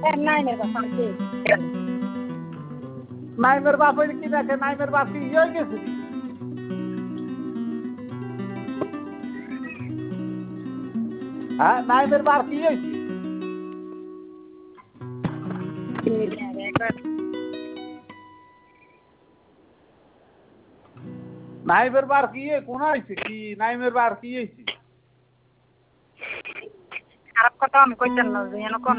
নাইমের বাপ আছে নাইমের বাপ হইলে কি দেখে নাইমের বাপ কি হয়ে গেছে হ্যাঁ নাইমের বাপ কি হয়েছে নাইমের বার কি কোন হয়েছে কি নাইমের বার কি হয়েছে খারাপ কথা আমি কইতেন না যেন কোন